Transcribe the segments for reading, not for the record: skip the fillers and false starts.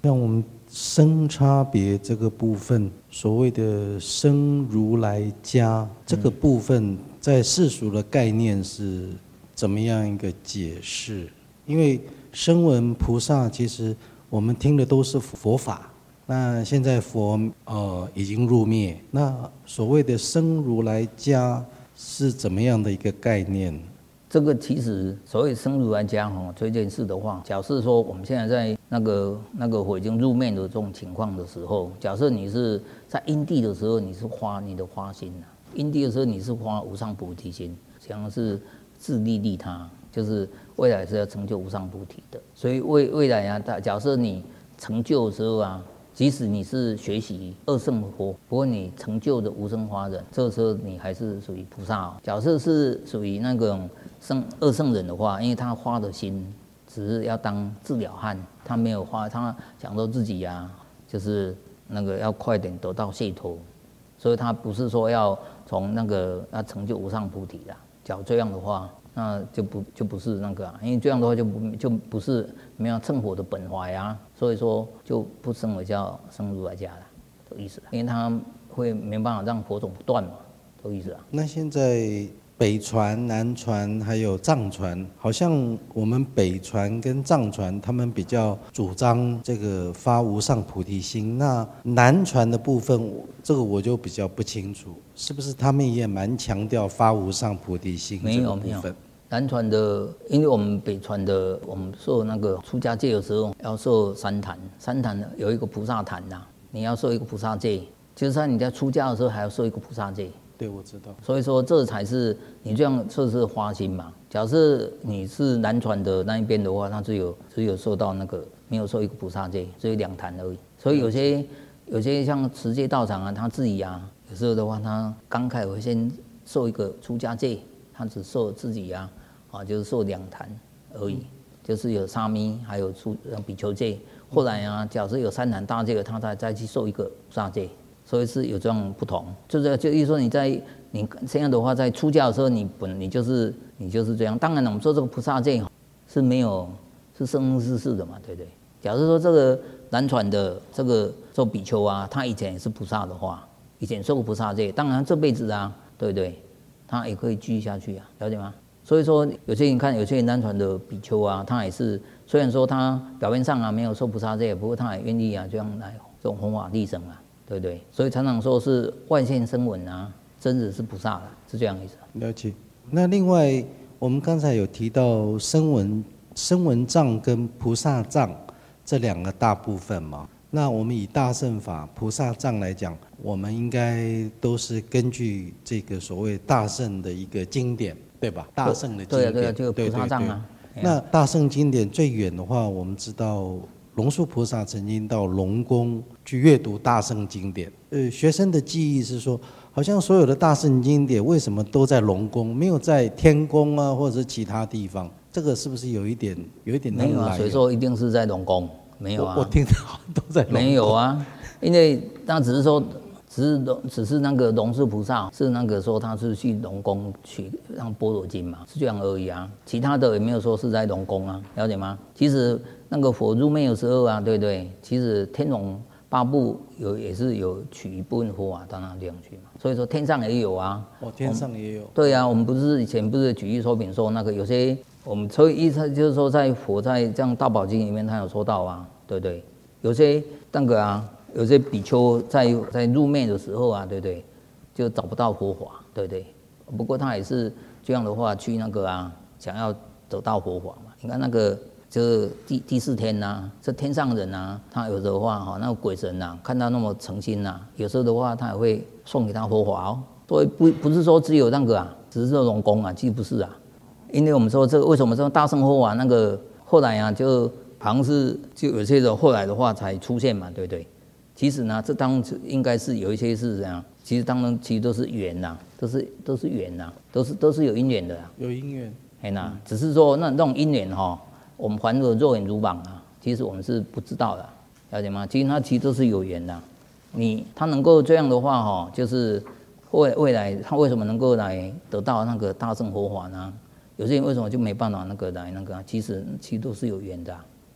像我们生差别这个部分，所谓的生如来家这个部分，在世俗的概念是怎么样一个解释？因为声闻菩萨其实我们听的都是佛法，那现在佛已经入灭，那所谓的生如来家是怎么样的一个概念？ 这个其实所谓生如来家这件事的话，假设说我们现在在那个火已经入灭的这种情况的时候，假设你是在因地的时候，你是发你的花心因地的时候你是发无上菩提心，想的是自利利他，就是未来是要成就无上菩提的。所以未来假设你成就的时候即使你是学习二圣佛，不过你成就的无生法忍，这个时候你还是属于菩萨假设是属于那种二圣人的话，因为他发的心只是要当治疗汉，他没有发，他想说自己就是那个要快点得到解脱，所以他不是说要从那个要成就无上菩提啦。假如这样的话，那就不是那个因为这样的话就不是没有乘火的本怀所以说就不称为叫生如来家了的意思因为他会没办法让佛种不断嘛的意思那现在北传、南传还有藏传，好像我们北传跟藏传他们比较主张这个发无上菩提心，那南传的部分这个我就比较不清楚，是不是他们也蛮强调发无上菩提心这个部分？ 南传的，因为我们北传的，我们受那个出家戒的时候要受三坛，三坛有一个菩萨坛你要受一个菩萨戒，就是在你在出家的时候还要受一个菩萨戒。 对，我知道。 所以说这才是你这样这是花心嘛。假设你是南传的那一边的话，他只有受到那个没有受一个菩萨戒，只有2坛而已。所以有些像持戒道场他自己有时候的话，他刚开始会先受一个出家戒，他只受自己就是受2坛而已，就是有沙弥还有比丘戒。后来假设有3坛大戒，他再去受一个菩萨戒。所以是有这样不同，就意思说你这样的话，在出家的时候你就是这样。当然了，我们说这个菩萨戒是没有是生生世世的嘛，对不对？假如说这个南传的这个做比丘他以前也是菩萨的话，以前受过菩萨戒，当然这辈子对不对？他也可以继续下去了解吗？所以说有些人看有些南传的比丘他也是虽然说他表面上没有受菩萨戒，不过他也愿意这样来这种弘法利生对不对？所以常常说是万现声闻真的是菩萨了，是这样意思。 了解。那另外我们刚才有提到声闻藏跟菩萨藏这2个大部分嘛，那我们以大乘法菩萨藏来讲，我们应该都是根据这个所谓大乘的一个经典，对吧？大乘的经典， 对就菩萨藏那大乘经典最远的话，我们知道龙树菩萨曾经到龙宫去阅读大乘经典。学生的记忆是说，好像所有的大乘经典为什么都在龙宫，没有在天宫或者是其他地方？这个是不是有一点没有所以说一定是在龙宫，没有我听到都在龙宫。 没有因为那只是说。只是那个龙树菩萨是那个说他是去龙宫取让般若经嘛，是这样而已其他的也没有说是在龙宫了解吗？其实那个佛入灭的时候对不对？其实天龙八部也是有取一部分佛到那地方去嘛，所以说天上也有天上也有。 对我们不是以前不是举例说明说那个有些我们所以意思就是说在佛在这样大宝经里面他有说到对不对？有些那个有些比丘在入灭的时候对不对？就找不到佛法，对不对？不过他也是这样的话去那个想要得到佛法嘛。你看那个就是第4天这天上人他有的话那个鬼神看到那么诚心有时候的话他也会送给他佛法所以不是说只有那个只是龙宫其实不是因为我们说这个为什么这个大乘佛法那个后来就好像是就有些人后来的话才出现嘛，对不对？其实呢，这当中应该是有一些是这样，其实当中其实都是缘都是缘都是有因缘的有因缘。 只是说那种因缘我们凡夫肉眼如网其实我们是不知道的，了解吗？其实它其实都是有缘的。他能够这样的话就是未来他为什么能够来得到那个大乘佛法呢？有些人为什么就没办法来其实都是有缘的，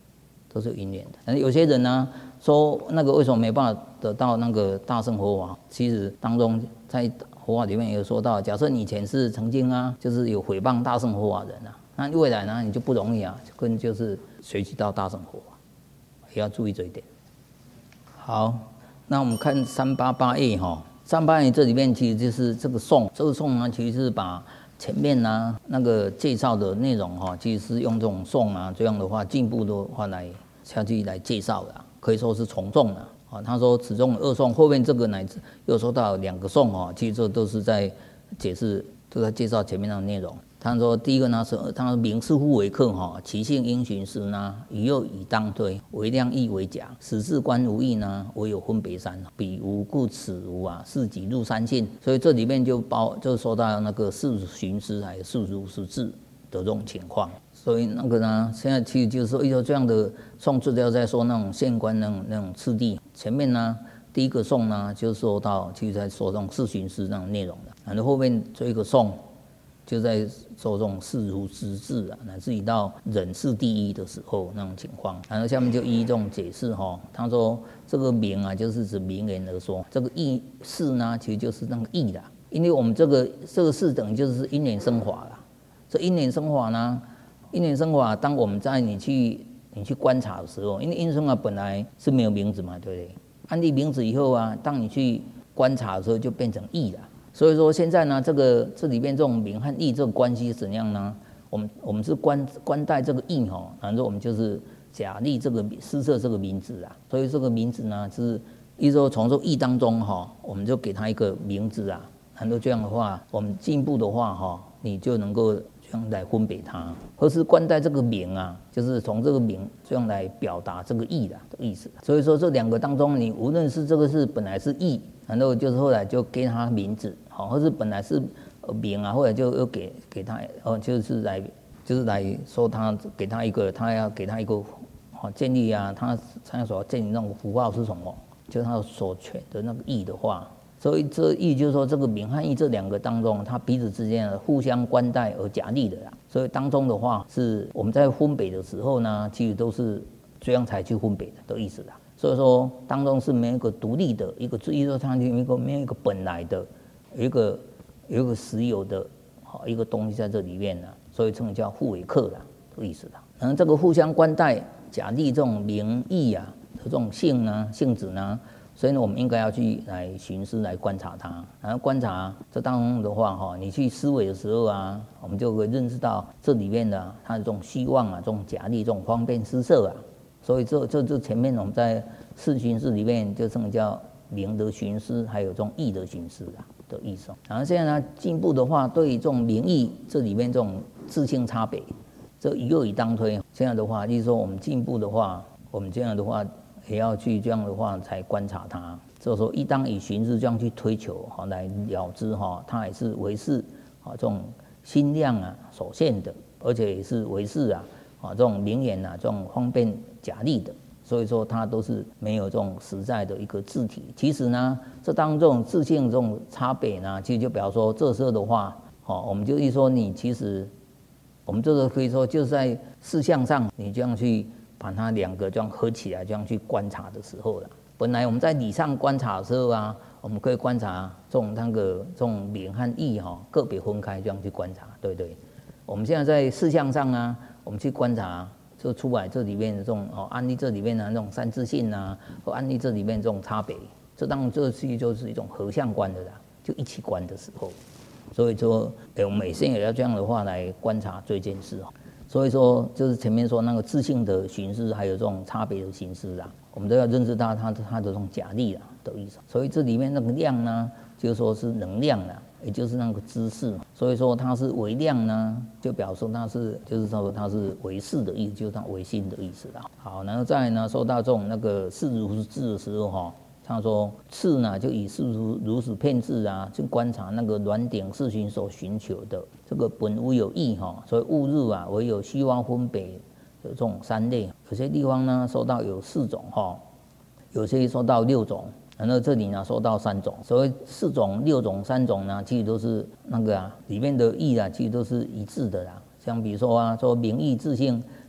都是有因缘的。但是有些人呢说那个为什么没办法得到那个大乘佛法？其实当中在佛法里面也有说到，假设你以前是曾经啊，就是有诽谤大乘佛法人啊，那未来呢你就不容易啊，就是学习到大乘佛法，也要注意这一点。好，那我们看388页哈，388页这里面其实就是这个颂，这个颂呢其实是把前面呢那个介绍的内容哈，其实是用这种颂啊，这样的话进步的话来下去来介绍的，可以说是从众的。他说此中2颂，后面这个乃至又说到2个颂哦，其实这都是在解释，都在介绍前面的内容。他说第一个呢是他说名是互为客哈，其性应寻思呢，以又以当推，为量亦为假，始至观无异呢，唯有分别三，彼无故此无啊，是即入三性。所以这里面就说到那个是寻思还有是如实智的这种情况。所以那个呢，现在其实就是说，这样的颂字要在说那种现观那种次第。前面呢，第一个颂呢，就说到其实在说这种是寻思那种内容的，然后后面这一个颂就在说这种是如实智啊，乃至于到忍是第一的时候那种情况。然后下面就依这种解释哈，他说这个名啊，就是指名言而说，这个意是呢，其实就是那个意啦。因为我们这个是等于就是因缘生法啦，这因缘生法呢。因缘生法，当我们在你去观察的时候，因为因缘生法本来是没有名字嘛，对不对？安立名字以后啊，当你去观察的时候，就变成义了。所以说现在呢，这里面这种名和义这个关系是怎样呢？我们是观待这个义哈，然后我们就是假立这个施设这个名字啊。所以这个名字呢，是意思说从这个义当中哈，我们就给他一个名字啊。然后这样的话，我们进步的话哈，你就能够这样来分别它，或是观待这个名啊，就是从这个名这样来表达这个义的意思。所以说这2个当中，你无论是这个是本来是义，然后就是后来就给他名字，好，或是本来是名啊，后来就又给他就是来说他给他一个，他要给他一个建立啊，他所建立那种符号是什么，就是他所选的那个义的话。所以这义就是说，这个名和义这2个当中，它彼此之间互相观待而假立的啦。所以当中的话，是我们在分别的时候呢，其实都是这样才去分别的意思啦。所以说当中是没有一个独立的一个，意思说它没有一个本来的，有一个实有的一个东西在这里面呢，所以称叫互为客啦的意思啦。然后这个互相观待假立这种名义啊的这种性质呢。所以呢，我们应该要去来寻思来观察它，然后观察这当中的话哈，你去思维的时候啊，我们就会认识到这里面的它的这种希望啊，这种假立，这种方便施设啊。所以这前面我们在四寻思里面就称叫名的寻思，还有这种义的寻思的意思。然后现在呢，进步的话，对于这种名义这里面这种自性差别，这以又以当推。现在的话，就是说我们进步的话，我们这样的话。也要去这样的话才观察它，就是说一当以寻思这样去推求来了知它也是为是这种心量啊所现的，而且也是为是这种名言这种方便假立的，所以说它都是没有这种实在的一个自体。其实呢，这当中自性这种差别呢，其实就比方说这时候的话，我们就一说你其实我们这个可以说就是在事项上你这样去。把它2个这样合起来，这样去观察的时候了。本来我们在理上观察的时候啊，我们可以观察这种名和义个别分开这样去观察，对不对？我们现在在事项上啊，我们去观察，就出来这里面的这种案例这里面的那种三致性啊，和案例这里面这种差别，这当然这其实就是一种合相观的啦，就一起观的时候。所以说，我们每天也要这样的话来观察这件事。所以说，就是前面说那个自性的形式，还有这种差别的形式我们都要认识到它的这种假立的意思。所以这里面那个量呢，就是说是能量也就是那个知识。所以说它是为量呢，就表示它是，就是说它是为是的意思，就是它为心的意思好，然后再来呢，说到这种那个是如是智的时候他说次呢，就以是如此片智去观察那个软顶世寻所寻求的这个本无有义所以误入唯有虚妄分别的这种3类。有些地方呢说到有4种有些说到6种，然后这里呢说到3种。所谓4种、6种、3种呢，其实都是那个里面的义其实都是一致的像比如说说名义自性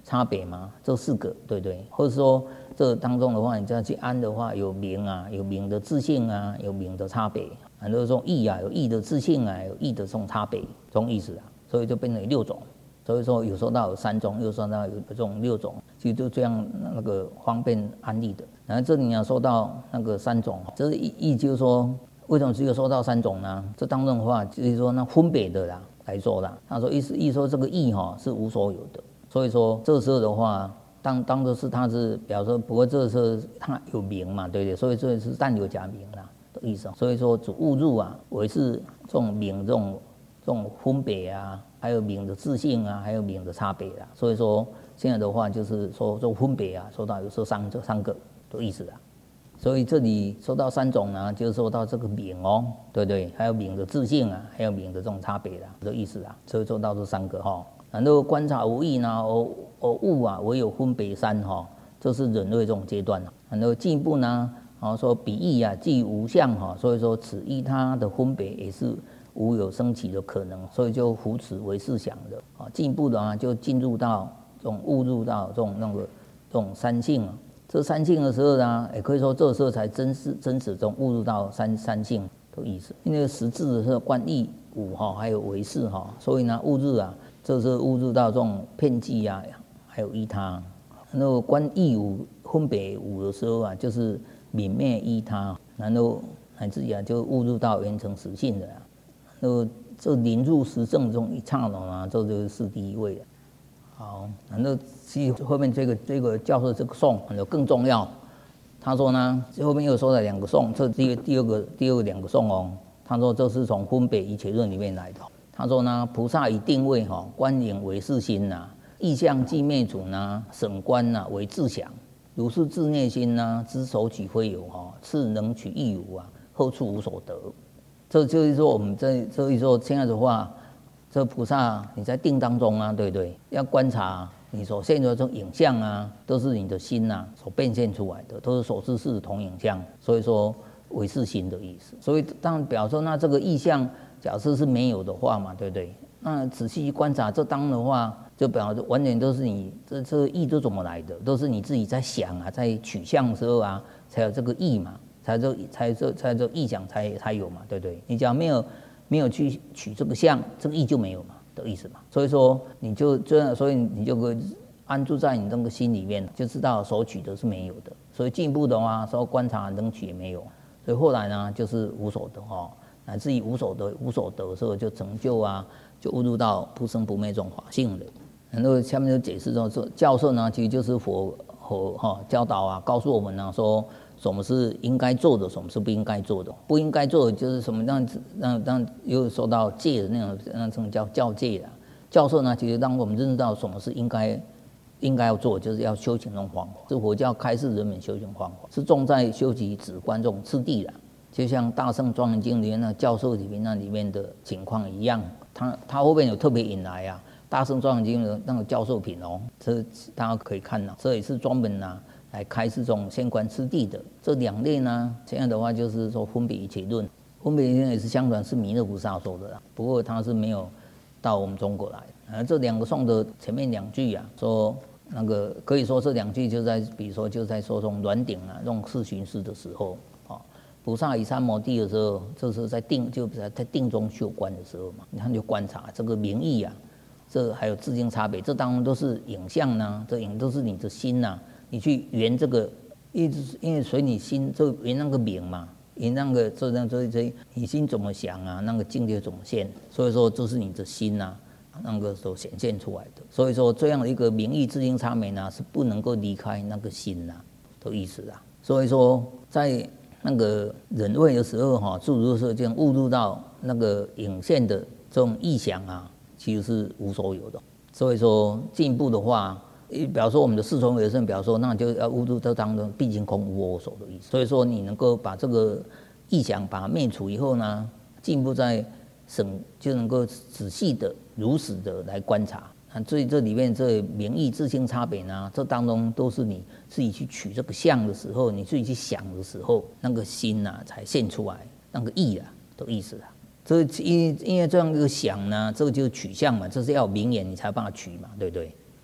差别嘛，这4个对不对？或者说这当中的话，你再去安的话，有名啊，有名的自性啊，有名的差别，很多这种义啊，有义的自性啊，有义的这种差别，这种意思啊，所以就变成6种。所以说有说到有3种，又说到有这种6种，其实就这样那个方便安利的。然后这里要说到那个3种，这意就是说，为什么只有说到3种呢？这当中的话，就是说那分别的啦来说啦。他说意说这个义是无所有的，所以说这时候的话，当作是它是，比方说，不过这时候它有名嘛，对不对？所以这是但有假名啦的意思。所以说主误入啊，为是这种名这种分别啊。还有名的自性啊，还有名的差别啊，所以说现在的话就是说这种分别啊，说到有时候这3个的意思啊，所以这里说到3种呢，就是说到这个名对不对？还有名的自性啊，还有名的这种差别啊的意思啊，所以说到这3个然后观察无义呢，而悟啊，唯有分别3这是人类这种阶段然后进一步呢，说比义啊，既无相所以说此义它的分别也是。无有升起的可能，所以就扶持为是想的进一步的就进入到这种误入到这种三性这3性的时候呢，也可以说这时候才真实这种误入到三性的意思。因为实质的是观义五还有唯识所以呢误入啊，这是误入到这种遍计啊，还有依他。然后观义五分别五的时候啊，就是泯灭依他，然后乃至于就误入到圆成实性的这临入实证这种一刹那这就是第一位了。好，然后其实后面这个教授这个颂更重要。他说呢，后面又说了2个颂，这第二个2个颂他说这是从分别一切论里面来的。他说呢，菩萨以定位观影为是心意象即灭主审观为自想，如是自内心知手取非有是能取亦无后处无所得。这就是说，我们这一说现在的话，这菩萨你在定当中对不对？要观察你所现的这种影像都是你的心所变现出来的，都是所知是同影像，所以说为是心的意思。所以当然表示那这个意象，假设是没有的话嘛，对不对？那仔细观察这当的话，就表示完全都是你这意都怎么来的？都是你自己在想在取向的时候才有这个意嘛。才这意想才有嘛，对不对？你只要没有去取这个相，这个意就没有嘛的意思嘛。所以说你就这样，所以你就会安住在你那个心里面，就知道所取的是没有的。所以进一步的话，说观察能取也没有，所以后来呢就是无所得乃至于无所得的时候就成就就误入到不生不灭这种法性的。然后下面就解释说，教授呢其实就是佛教导告诉我们说。什么是应该做的，什么是不应该做的？不应该做的就是什么让又说到戒的那种叫教戒啦。教授呢，其实让我们认识到什么是应该要做，就是要修行这种方法。是佛教开示人们修行方法，是重在修习止观这种次第啦。就像《大圣庄严经》里面教授里面的情况一样，他后面有特别引来《大圣庄严经》的那个教授品这大家可以看这也是专门来开示这种现观次第的这2类呢，这样的话就是说分别一切论，分别一切论也是相传是弥勒菩萨说的不过他是没有到我们中国来。这2个颂的前面2句说那个可以说这2句就在，比如说就在说这种软顶这种四巡视的时候菩萨以三摩地的时候，这是在定中修观的时候嘛，你看就观察这个名义这还有自性差别，这当然都是影像这都是你的心你去圆这个，因为随你心就圆那个名嘛，圆那个这你心怎么想那个境界怎么现，所以说这是你的心那个所显现出来的。所以说这样的一个名义自性差别是不能够离开那个心的意思所以说在那个忍位的时候诸如是这样误入到那个影现的这种意想其实是无所有的。所以说进一步的话。比方说我们的四重为圣，比方说那就要误入这当中毕竟空无我所的意思。所以说你能够把这个意想把它灭除以后呢，进一步再就能够仔细的如实的来观察。所以这里面这名义自性差别这当中都是你自己去取这个相的时候，你自己去想的时候，那个心才现出来那个意的意思这因为这样一个想这个就是取相嘛，这是要有名言你才办法取嘛，对不对？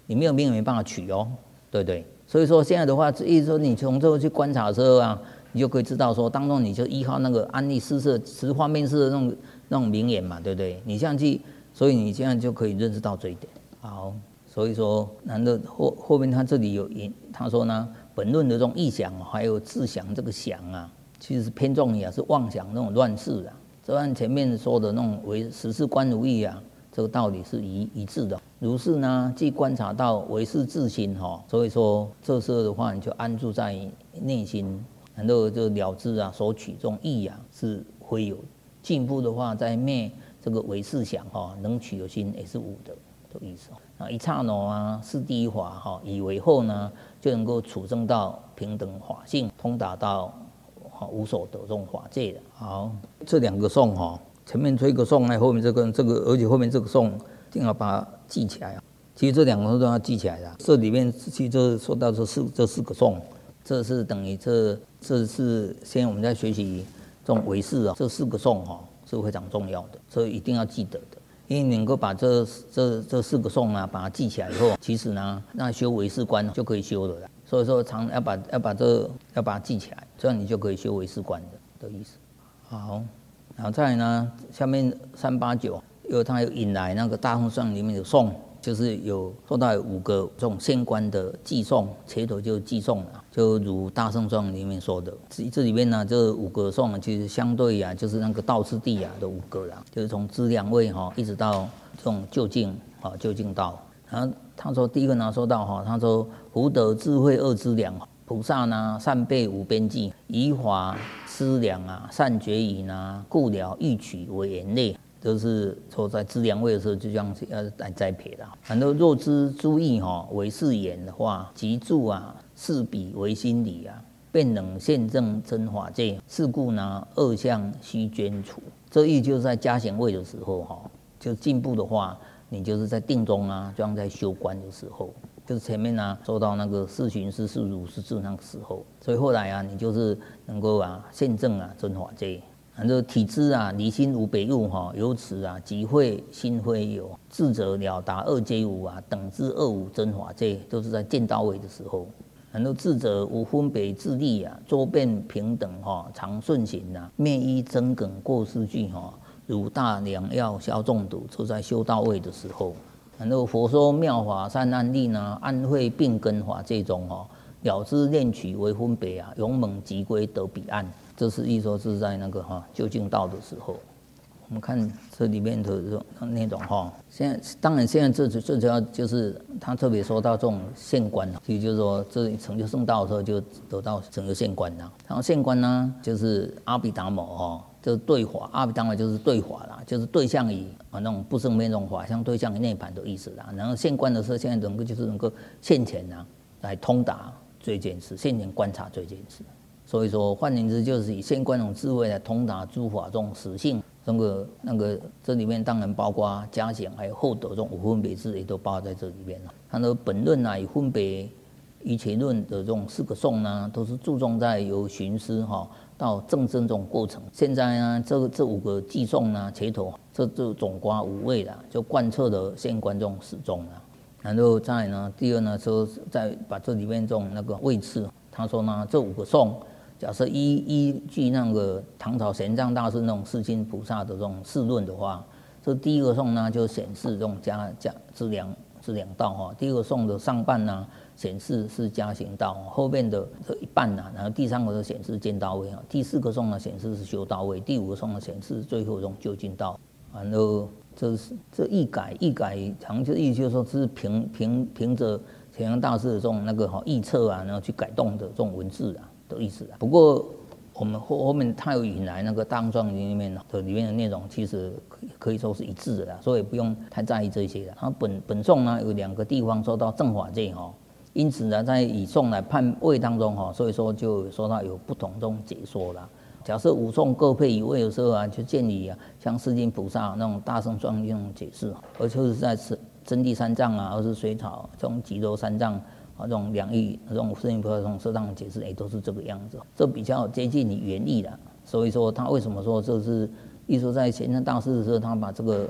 你没有名也没办法取哦，对不对？所以说现在的话，意思说你从这个去观察的时候啊，你就可以知道说，当中你就依靠那个安利四色十方面式的那种名言嘛，对不对？你这样去，所以你这样就可以认识到这一点。好，所以说，难道后面他这里有他说呢，本论的这种意想还有自想这个想啊，其实是偏重于是妄想那种乱世啊，这按前面说的那种为实事观如意啊，这个道理是一致的。如是呢，既观察到唯是自心哈，所以说这时候的话，你就安住在内心，然后就了知啊，所取这种意啊是会有进步的话，在灭这个唯是想哈，能取有心也是无的意思。那一刹那啊，是第一法哈，以为后呢，就能够处证到平等法性，通达到无所得这种法界的。好，这两个颂哈，前面这个颂呢，后面这个，而且后面这个颂一定要把它记起来啊。其实这两个都要记起来的。这里面其实就说到这四个颂，这是等于这是现在我们在学习这种唯识啊，这四个颂哈是非常重要的，所以一定要记得的。因为你能够把这四个颂啊，把它记起来以后，其实呢，那修唯识观就可以修了啦。所以说，要把它记起来，这样你就可以修唯识观的意思。好，然后再来呢，下面389，因为它有引来那个大乘颂里面的颂，就是有说到有5个这种现观的偈颂，前头就偈颂了，就如大乘颂里面说的。这里面呢，这5个颂其实相对啊，就是那个道次第啊的5个啦，就是从资粮位哈一直到这种究竟啊究竟道。然后他说第一个呢说到哈，他说福德智慧2资粮，菩萨呢善备无边际，以法思量啊善觉矣呢，故了欲取为言类。就是说在资粮位的时候就这样要来栽培的。然后若知诸意哈为是言的话，即著啊是彼为心理啊，便能现证真法界。是故呢2相须捐除。这意就是在加行位的时候哈，就进步的话，你就是在定中啊，就像在修观的时候，就是前面呢说到那个四寻思是如是智那个时候，所以后来啊，你就是能够啊现证啊真法界。然后体知啊离心无别物哈，由此啊即会心非有，智者了达2皆无啊，等至2无真法界，都是在见到位的时候。然后智者无分别自利啊，周遍平等哈，常顺行啊，灭依增梗过失句哈，如大良药消中毒，就在修到位的时候。然后佛说妙法善安立呢，安慧并根法界中哈，了知念取为分别啊，勇猛即归得彼岸。这是意说是在那个究竟道的时候。我们看这里面的那种现在当然现在最主要就是他特别说到这种现观，其实就是说这成就圣道的时候就得到成就现观了。然后现观呢就是阿毗达摩就是对法，阿毗达摩就是对法啦，就是对象以那种不生灭那种法相对象以涅槃的意思啦。然后现观的时候，现在能够就是能够现前啊来通达这件事，现前观察这件事。所以说，换言之，就是以现观这种智慧来通达诸法这种实性。这里面当然包括加行，还有后得这种无分别智，也都包括在这里面了。它的本论啊，以分别一切论的这种4个颂呢，都是注重在由寻思到证真这种过程。现在呢，这5个偈颂呢，前头这总括5位啦，就贯彻了现观这种始终啦。然后再来呢，第二呢，说再把这里面这种那个位次，他说呢，这5个颂。假设依据那个唐朝玄奘大师那种世亲菩萨的这种释论的话，这第一个颂呢就显示这种资粮道第二个颂的上半呢显示是加行道，后面的这一半然后第3个就显示见到位第4个颂呢显示是修到位，第5个颂呢显示最后这种究竟道。然后这一改，好像就意思就是说是凭着玄奘大师的这种那个臆测然后去改动的这种文字的意思。不过我们后面他有引来那个大藏经里面的内容，其实可以说是一致的啦，所以不用太在意这些了。然后本颂呢有2个地方说到正法界因此呢在以颂来判位当中所以说就说到有不同这种解说啦。假设5颂各配一位的时候就建议像世亲菩萨那种大乘庄严那种解释，而就是在真谛三藏而是隋朝这种极乐三藏这种2义这种世亲菩萨这种适当的解释都是这个样子，这比较接近你原意的。所以说他为什么说这是意说在玄奘大师的时候，他把这个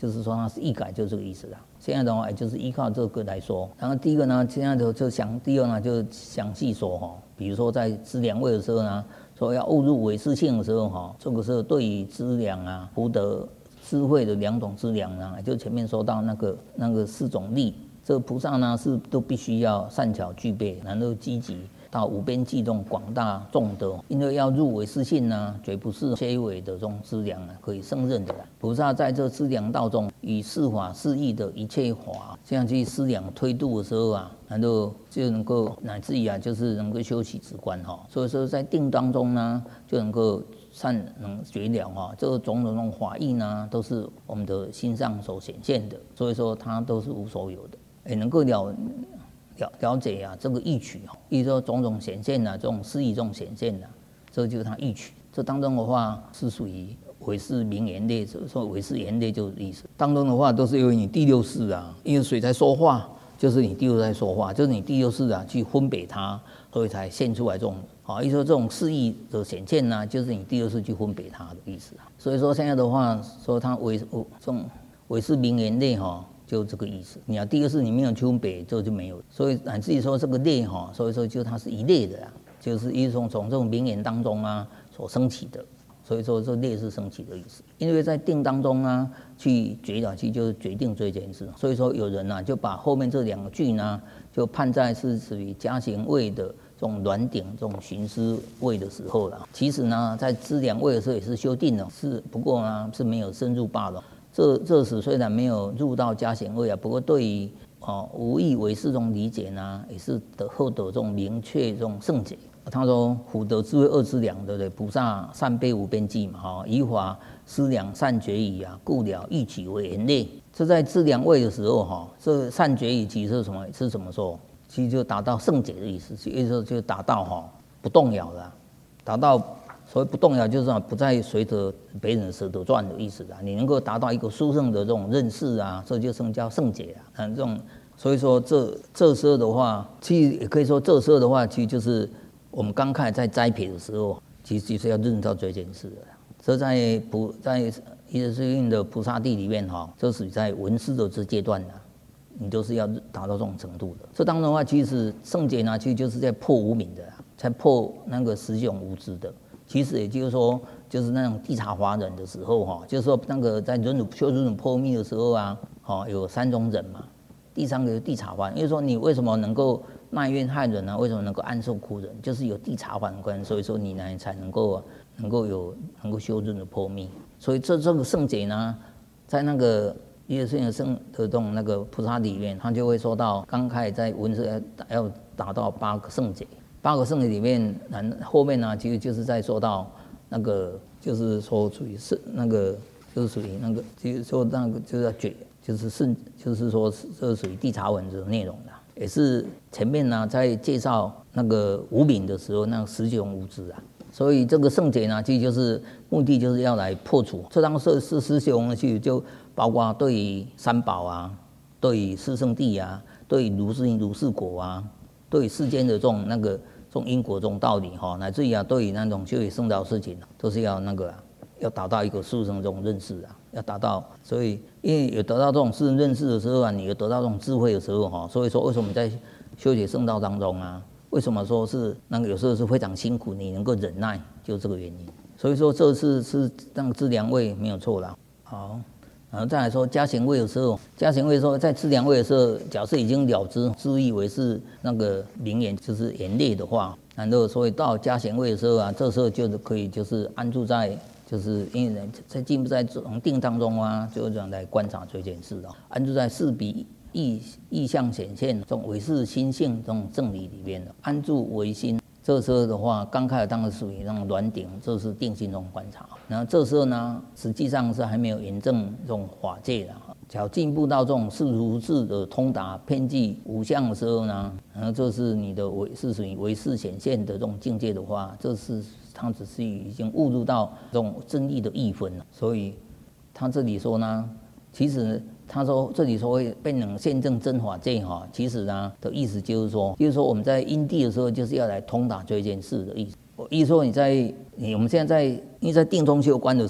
就是说它是一改，就这个意思啦。现在的话，就是依靠这个来说。然后第一个呢，现在就第二呢，就详细说哈，比如说在资粮位的时候呢，说要误入唯识性的时候哈，这个时候对于资粮啊、福德、智慧的2种资粮呢，就前面说到那个4种力，这个菩萨呢是都必须要善巧具备，然后积极到无边际中广大众德，因为要入唯识性呢，绝不是些微的这种资粮啊可以胜任的啦。菩萨在这资粮道中，以是法是义的一切法，这样去思量推度的时候啊，然后就能够乃至于啊，就是能够修习止观哈。所以说在定当中呢，就能够能觉了哈，这个种种法义呢，都是我们的心上所显现的，所以说它都是无所有的，也能够了解啊，这个义取啊，意思说种种显现啊，这种事义这种显现啊，这就是它义取。这当中的话是属于唯识名言类，说唯识言类就是意思。当中的话都是由于你第六识啊，因为谁在说话，就是你第六在说话，就是你第六识啊去分别它，所以才现出来这种啊，意思说这种事义的显现呢，就是你第六识去分别它的意思啊。所以说现在的话说它这种唯识名言类哈。就这个意思，你要第二是你没有区别，这就没有，所以乃至于说这个类哈，所以说就它是一类的啦，就是一种从这种名言当中啊所升起的，所以说这类是升起的意思。因为在定当中啊，去决了，就是决定这件事，所以说有人啊就把后面这2个句呢，就判在是属于加行位的这种软顶这种寻思位的时候了。其实呢，在资粮位的时候也是修定了，不过呢是没有深入罢了。这时虽然没有入到加行位啊，不过对于无意为是这种理解呢，也是获得这种明确这种圣解。他说福德智慧2资粮，对不对？菩萨善悲无边际嘛，以法思量善觉语啊，故了欲取为言类。这在资粮位的时候哈，这善觉语其实是什么？是怎么说？其实就达到圣解的意思，意思就达到不动摇了，达到。所谓不动摇，就是不再随着别人的舌头转的意思啦。你能够达到一个殊胜的这种认识啊，这就叫圣解啊。这种，所以说这时候的话，其实也可以说这时候的话，其实就是我们刚开始在栽培的时候，其实就是要认到这件事的。这在一直是运的菩萨地里面哈，这属于在闻思的这阶段的，你都是要达到这种程度的。这当中的话，其实圣解呢，其实就是在破无明的，才破那个十种无知的。其实也就是说，就是那种地察华人的时候哈，就是说那个在修忍辱波密的时候啊，有3种忍嘛。第3个地察华人，因为说你为什么能够耐怨害人呢？为什么能够安受苦忍？就是有地察华人，所以说你呢才能够修忍辱波密。所以这个圣解呢，在那个一个圣的这种那个菩萨里面，他就会说到，刚开始在文字要达到8个圣解。8个圣解里面，后面呢，其实就是在说到那个，就是说属于那个，就是属于那个，就是说那个就是要觉，就是说这属于地察文的内容的，也是前面呢在介绍那个无明的时候，那个10种无知啊。所以这个圣解呢，其实就是目的就是要来破除。这当是10种呢，其实就包括对于三宝啊，对于四圣谛啊，对于如是果啊，对于世间的这种因果这种道理哈，乃至于对于那种修为圣道事情，都是要要达到一个殊胜这种认识啊，要达到。所以因为有得到这种殊胜认识的时候啊，你有得到这种智慧的时候哈，所以说为什么在修学圣道当中啊，为什么说是有时候是非常辛苦，你能够忍耐，就这个原因。所以说这是那个资粮位没有错啦。好。然后再来说加行位的时候，在资粮位的时候，假设已经了知，自以为是那个名言，就是言类的话，然后所以到加行位的时候啊，这时候就可以就是安住在，就是因为在进步在从定当中啊，就这样来观察这件事啊，安住在四比意象显现这种唯识心性这种正理里面的，安住唯心。这时候的话，刚开始当然属于那种软顶，这是定心中观察。然后这时候呢，实际上是还没有验证这种法界的。只要进步到这种是如是的通达遍计无相的时候呢，然后这是你的是属于唯识显现的这种境界的话，这是它只是已经误入到这种真义的义分了。所以他这里说呢，其实他说这里说会变能现证真法界哈，其实呢的意思就是说我们在因地的时候就是要来通达这件事的意思。意思说我们现在因为在定中修观的时候，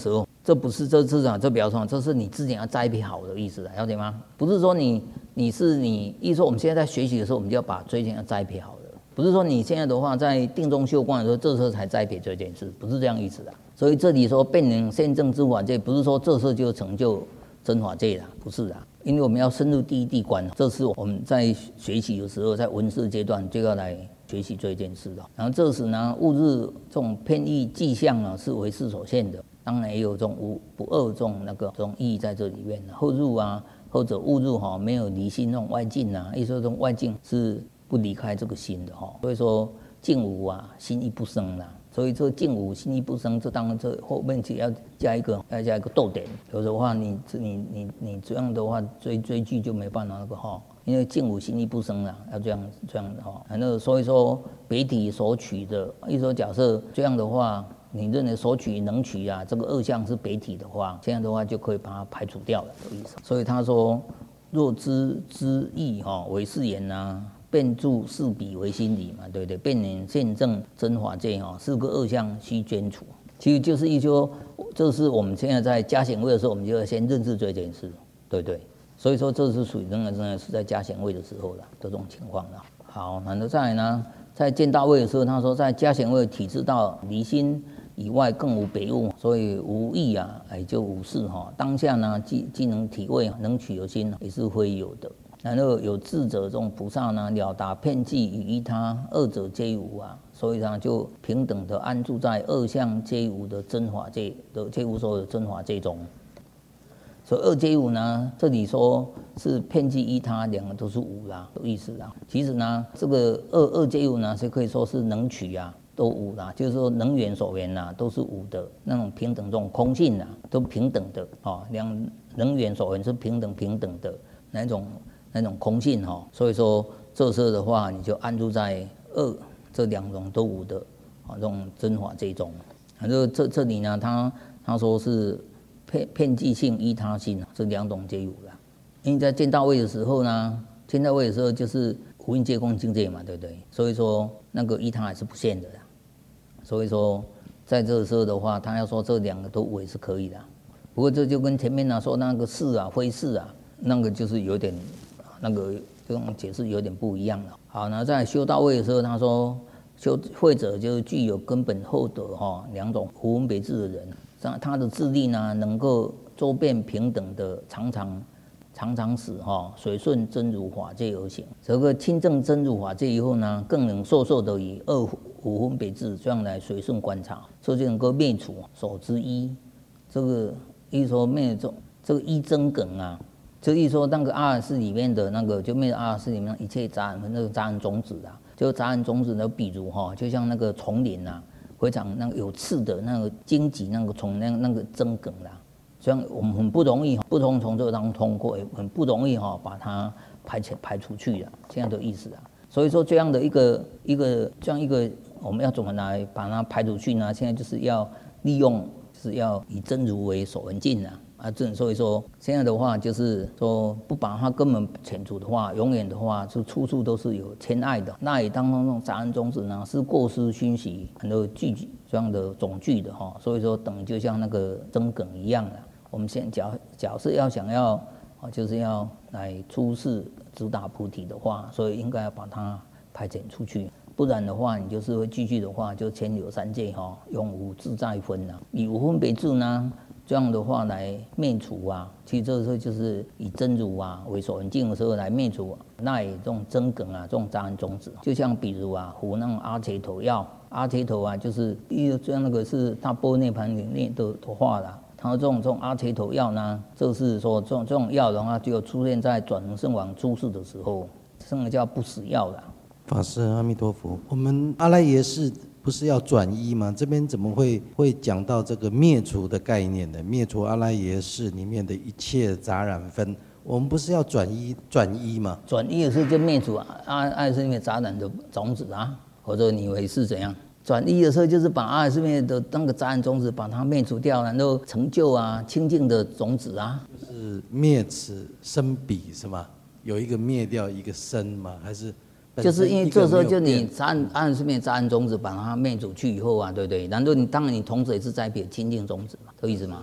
这不是这是啊，这表示什么？这是你自己要栽培好的意思了解吗？不是说你意思说我们现在在学习的时候，我们就要把这件要栽培好的，不是说你现在的话在定中修观的时候，这时候才栽培这件事，不是这样意思的。所以这里说变成现证知法界，不是说这时候就成就真法界了，不是的。因为我们要深入第一地观，这是我们在学习的时候，在文字阶段就要来学习这件事的。然后这时呢，物日这种偏义迹象呢是为事所限的，当然也有这种不二这种意义在这里面。后入啊，或者误入哈，没有离心那种外境啊，意思说这种外境是不离开这个心的哈。所以说境无啊，心亦不生啦。所以这境无心亦不生，这当然这后面就要加一个逗点。有的话你这样的话追剧就没办法那个哈，因为境无心亦不生啦，要这样的哈。那所以说别体所取的，意思说假设这样的话，你认为所取能取啊，这个二项是别体的话，这样的话就可以把它排除掉了的意思。所以他说若知义哈为是言啊。变著事彼为心理嘛，对不对？变成现证真法界哈，四个二相须捐除。其实就是一说，这是我们现在在加显位的时候，我们就要先认识这件事，对不对？所以说这是属于真的是在加显位的时候的这种情况了。好，然后再来呢，在见大位的时候，他说在加显位体知到离心以外更无别物，所以无义啊，也就无事哈。当下呢，既能体味，能取有心，也是非有的。然后有智者这种菩萨呢，了达遍计与依他，二者皆无啊，所以他就平等的安住在二相皆无的真法界的皆无所有的真法界中。所以二皆无呢，这里说是遍计依他，两个都是无啦，有意思啦。其实呢，这个二皆无呢，是可以说是能取啊，都无啦，就是说能缘所缘呐，都是无的，那种平等这种空性呐，都平等的啊，能缘所缘是平等的那种空性哈，所以说这时候的话，你就安住在这两种都无的啊这种真法界中。这里呢，他说是遍计性依他性，这两种皆有了。因为在见大位的时候呢，见大位的时候就是无印皆空境界嘛，对不对？所以说那个依他还是不现的啦。所以说在这个时候的话，他要说这两个都无也是可以的。不过这就跟前面说那个是啊非是啊，那个就是有点。那个这种解释有点不一样了。好，那在修到位的时候，他说修会者就是具有根本厚德哈两种无分别智的人，他的智力呢能够周遍平等的常常使哈随顺真如法界而行。这个亲证真如法界以后呢，更能受的以无分别智这样来随顺观察，所以就能够灭除所知一。这个一说灭这个一真梗啊。就意思说，那个阿含识里面的那个，就灭阿含识里面一切杂那个杂染种子啊，就杂染种子的，比如哈，就像那个丛林啊，非常那个有刺的那个荆棘那个丛那个真梗啦，这样我们很不容易不从这个当中通过，很不容易哈把它排出去的这样的意思啊。所以说这样的一个这样一个，我们要怎么来把它排出去呢？现在就是要利用，就是要以真如为所闻境啊。所以说现在的话，就是说不把它根本遣除的话，永远的话，就处处都是有牵爱的。那也当中那种杂染种子呢，是过失熏习很多聚这样的种聚的哈。所以说等于就像那个真梗一样的。我们现在假设想要就是要来出世直达菩提的话，所以应该要把它排遣出去。不然的话，你就是会继续的话，就牵流三界哈，永无自在分呐。以无分别智呢？这样的话来灭除啊，其实这个时候就是以真如啊为所闻境的时候来灭除那也这种真梗啊，这种杂染种子，就像比如啊，胡那种阿切头药，阿切头啊，就是这样那个是大般涅盘里面的话啦。他说这种阿切头药呢，就是说这种药的话，就出现在转轮圣王出世的时候，这个叫不死药啦。 法师阿弥陀佛，我们阿赖耶识不是要转依吗？这边怎么会讲到这个灭除的概念呢？灭除阿赖耶识里面的一切杂染分，我们不是要转依吗？ 转依的是就灭除阿赖识里面杂染的种子啊，或者你以为是怎样？转依的时候就是把阿赖识里面的那个杂染种子把它灭除掉，然后成就啊清净的种子啊。 就是灭此生彼是吗？有一个灭掉一个生吗？还是？ 就是因为这时候就你阿含识里面杂染种子把它灭除去以后啊，对不对？然后当然你同时也是栽培清净种子嘛，有意思吗？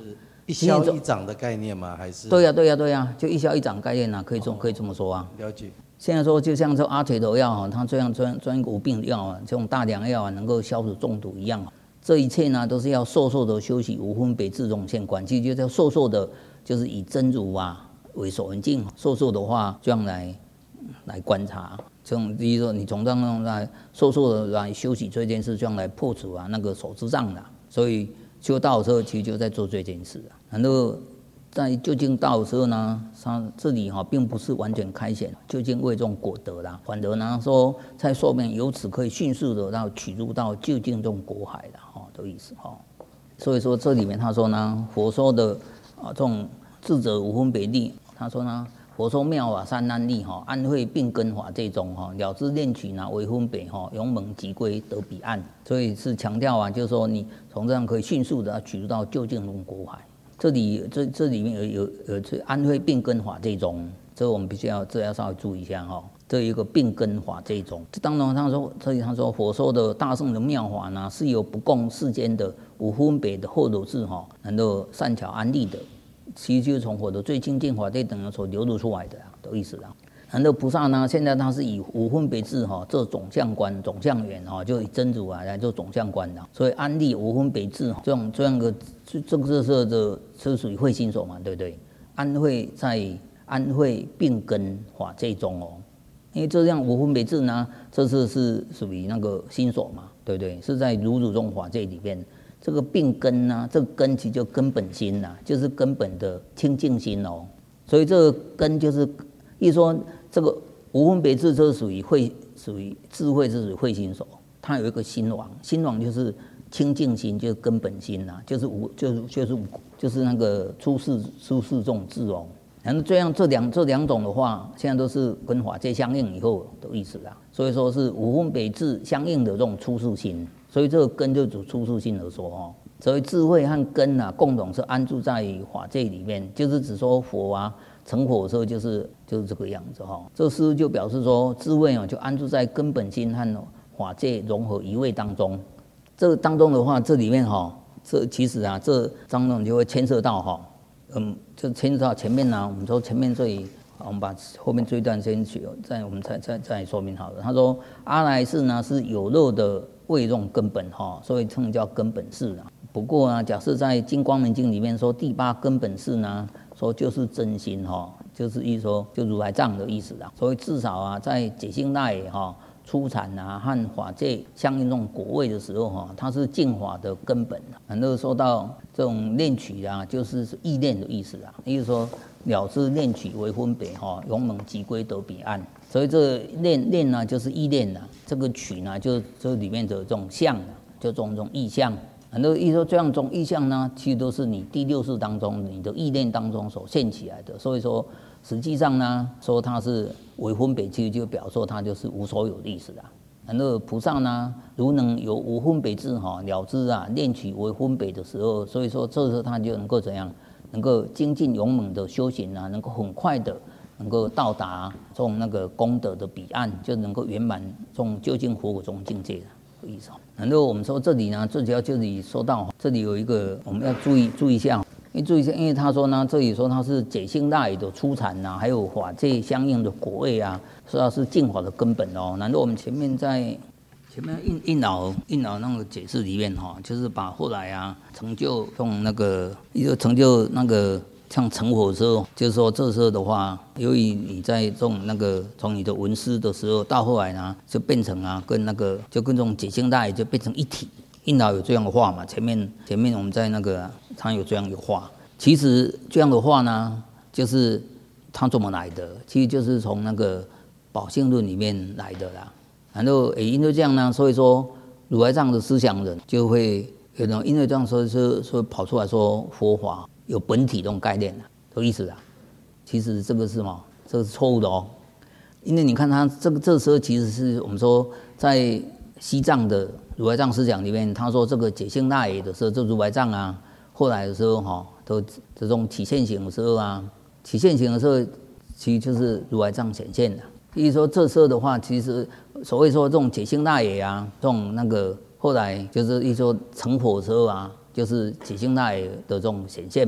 一消一长的概念吗？还是？ 对呀，就一消一长概念啊，可以这么说啊。 了解。 现在说就像这阿垂头药啊，它这样专无病药啊，这种大良药啊，能够消除中毒一样。这一切呢，都是要瘦瘦的修习无分别智种现观，其实就叫瘦瘦的，就是以真如啊为守门镜。瘦瘦的话，这样来观察。这种第一说，你从这样来瘦瘦的来修习这件事，这样来破除啊那个手之障的。所以修道的时候，其实就在做这件事啊。然后在究竟道的时候呢，它这里并不是完全开显究竟为这种果德啦，反而呢说在说明由此可以迅速的到取入到究竟这种果海的意思所以说这里面他说呢，佛说的这种智者无分别力，他说呢。佛说妙法三安立安慧并根法这种了知恋取呢为分别勇猛即归得彼岸，所以是强调啊，就是说你从这样可以迅速的取入到究竟中国海。这里面有安慧并根法这种，这我们必须要稍微注意一下这一个并根法这种，这当中他说佛说的大圣的妙法呢，是由不共世间的无分别的后头智能够善巧安立的。其实就是从佛的最清净法这等所流露出来的意思啦。然后菩萨呢，现在他是以无分别智做总相观、总相缘就以真如来做总相观的。所以安立无分别智这样的这属于慧心所嘛，对不对？安慧并根法这种因为这样无分别智呢，这是属于那个心所嘛，对不对？是在如中法这里面。这个病根呢，这个根其实就根本心呐，就是根本的清净心所以这个根就是，一说这个无分别智，这是属于智慧，是属于慧心所。它有一个心王，心王就是清净心，就是根本心呐，就是那个出世这种智然后这样这两种的话，现在都是跟法界相应以后的意思啦。所以说是无分别智相应的这种出世心。所以这个根就主出世心而说所以智慧和根共同是安住在法界里面，就是指说佛成佛的时候就是这个样子这诗就表示说智慧就安住在根本心和法界融合一位当中。这当中的话，这里面这其实这当中就会牵涉到就牵涉到前面我们说前面这里。我们把后面这一段先学，我们再说明好了。他说阿赖是呢是有漏的味众根本所以称叫根本事不过假设在《金光明经》里面说第八根本事呢，说就是真心就是意思说就如来藏的意思所以至少在解心大也初禅和法界相应这种果位的时候它是净法的根本然后说到这种恋取就是意念的意思意思说了知恋取为分别勇猛即归得彼岸。所以这恋呢就是意念这个取呢就这里面的这种相就这种意象。很多意思说这样种意象呢，其实都是你第六识当中你的意念当中所现起来的。所以说实际上呢，说它是为分别，其实就表示它就是无所有的意思然后菩萨呢，如能有无分别智了知恋取为分别的时候，所以说这时候他就能够怎样？能够精进勇猛的修行能够很快的能够到达这种那个功德的彼岸，就能够圆满这种究竟佛果中境界的意思。然后我们说这里呢，最主要这里说到这里有一个我们要注意一下，因为他说呢，这里说他是解心大也的初禅还有法界相应的果位说他是净法的根本难道我们前面印脑那个解释里面就是把后来成就用那个成就那个像成佛的时候，就是说这时候的话，由于你在这种那个从你的闻思的时候到后来呢，就变成跟那个就跟这种解心大也就变成一体。印脑有这样的话嘛？前面我们在那个他有这样的话，其实这样的话呢，就是他怎么来的？其实就是从那个宝性论里面来的啦。然后也因为这样呢，所以说如来藏的思想人就会有种因为这样说跑出来说佛法有本体这种概念的意思其实这个是这个是错误的因为你看他这时候其实是我们说在西藏的如来藏思想里面，他说这个解心大也的时候，这如来藏后来的时候都这种起现行的时候起现行的时候，其实就是如来藏显现的。意思说这时候的话，其实所谓说这种解心大也这种那个后来就是意思说成佛的时候就是解心大也的这种显现嘛。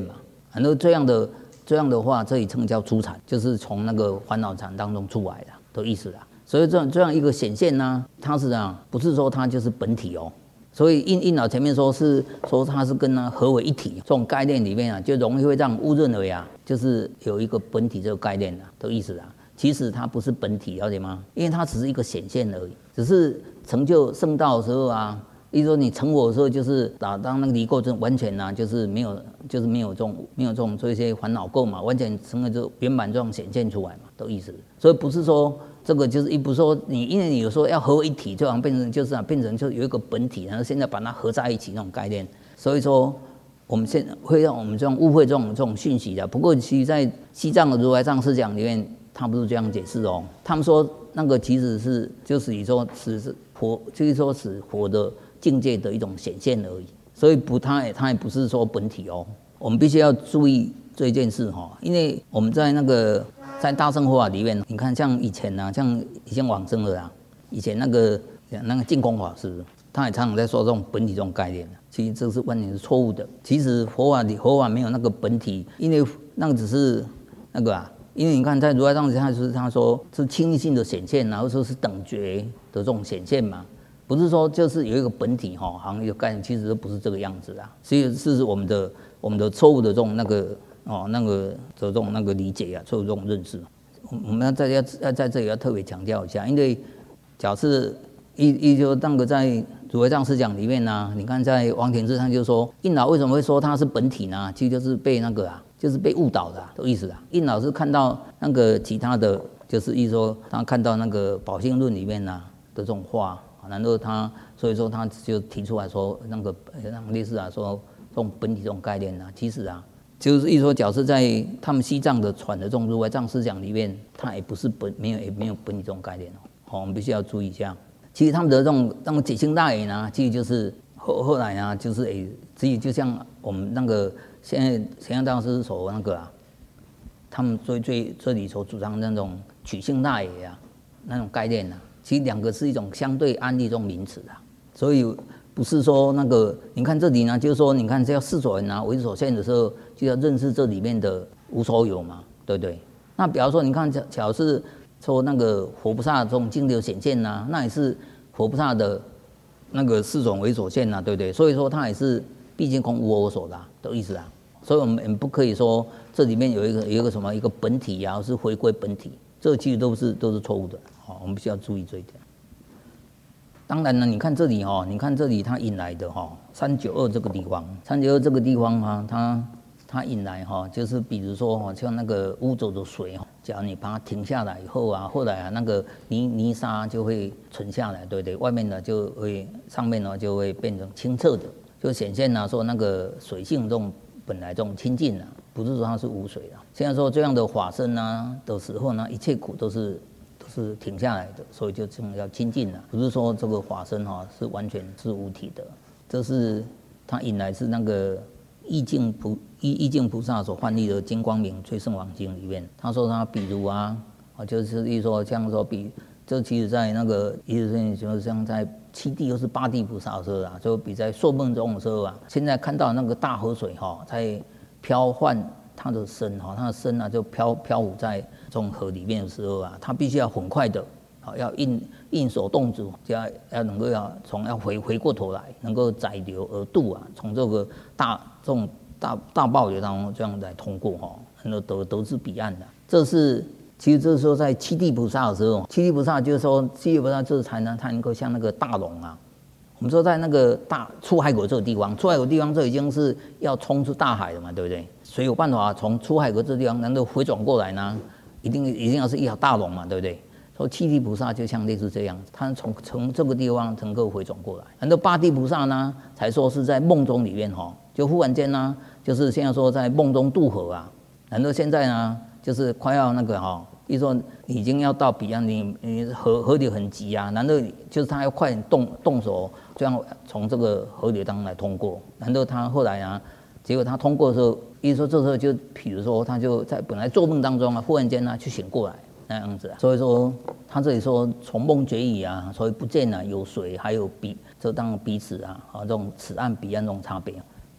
然后这样的话，这一称叫初禅，就是从那个烦恼禅当中出来的意思啦。所以这样一个显现呢，它是不是说它就是本体哦。所以印老前面说它是跟它合为一体，这种概念里面就容易会让误认为就是有一个本体这个概念的意思啊。其实它不是本体，了解吗？因为它只是一个显现而已，只是成就圣道的时候意思说你成佛的时候，就是当那个离垢真完全就是没有这种这些烦恼垢嘛，完全成了就圆满状显现出来嘛的意思。所以不是说这个就是不是说因为你有时候要合为一体，就好像变成就有一个本体，然后现在把它合在一起那种概念。所以说我们现在会让我们这种误会这种讯息的。不过其实在西藏的如来藏思想里面，他不是这样解释哦。他们说那个其实就是你说是佛，就是说是佛的境界的一种显现而已，所以它也不是说本体哦。我们必须要注意这一件事因为我们在大乘佛法里面，你看像以前像已经往生了以前那个净空法师，他也常常在说这种本体这种概念其实这是完全是错误的。其实佛法没有那个本体，因为那个只是那个因为你看在如来藏经他说是清净性的显现，然后说是等觉的这种显现嘛。不是说就是有一个本体好像有概念，其实都不是这个样子所以是我们的错误的这种这种理解错误这种认识。我们要在这里要特别强调一下，因为假设就那个在如来藏思想里面你看在王田志上就说印老为什么会说它是本体呢？其实就是被就是被误导的意思印老是看到那个其他的，就是意思说他看到那个宝性论里面的这种话。然后所以说他就提出来说那个类似说这种本体这种概念其实就是意思说，假设在他们西藏的传的这种如来藏思想里面，它也不是没有本体这种概念我们必须要注意一下。其实他们的这种解心大言其实就是后来就是其实就像我们那个现在大师所他们这里所主张的那种取性大也那种概念其实两个是一种相对安立这种名词所以不是说你看这里就是说你看这要事所缘为所现的时候，就要认识这里面的无所有嘛，对不对？那比方说你看假如是说那个佛菩萨这种境界显现那也是佛菩萨的那个事所为所现对不对？所以说它也是毕竟空无我所的意思所以我们不可以说这里面有一个什么一个本体是回归本体，这其实都是错误的我们必须要注意这一点。当然呢，你看这里它引来的392这个地方，392这个地方它引来就是比如说像那个污浊的水假如你把它停下来以后后来那个泥沙就会存下来，对不对？外面呢就会上面呢就会变成清澈的，就显现说那个水性这种本来这种清净不是说它是无水现在说这样的法身的时候一切苦都是停下来的，所以就这么叫清净不是说这个法身是完全是无体的。这是它引来是那个意境菩萨所翻译的《金光明最胜王经》里面，他说他比如就是意思说像说这其实在那个意思就是像在7地或是8地菩萨的时候就比在朔梦中的时候现在看到那个大河水在飘换他的身他的身就漂浮在这种河里面的时候他必须要很快的要应手动足，要能够要回过头来，能够载流而渡从这种大暴流当中这样来通过能够得至彼岸其实这是说在7地菩萨的时候，7地菩萨就是说7地菩萨这才能够像那个大龙我们说在那个出海口这个地方，出海口地方这已经是要冲出大海了嘛，对不对？谁有办法从出海口这地方能够回转过来呢？一定要是一条大龙嘛，对不对？所以7地菩萨就像类似这样，他从这个地方能够回转过来。很多8地菩萨呢，才说是在梦中里面就忽然间就是现在说在梦中渡河很多现在呢，就是快要那个意思说你已经要到彼岸，你河流很急难道就是他要快点动手，这样从这个河流当中来通过？难道他后来结果他通过的时候，意思说这时候就比如说他就在本来做梦当中忽然间去醒过来那样子所以说他这里说从梦觉已所以不见有水，还有这当彼此这种此岸彼岸这种差别。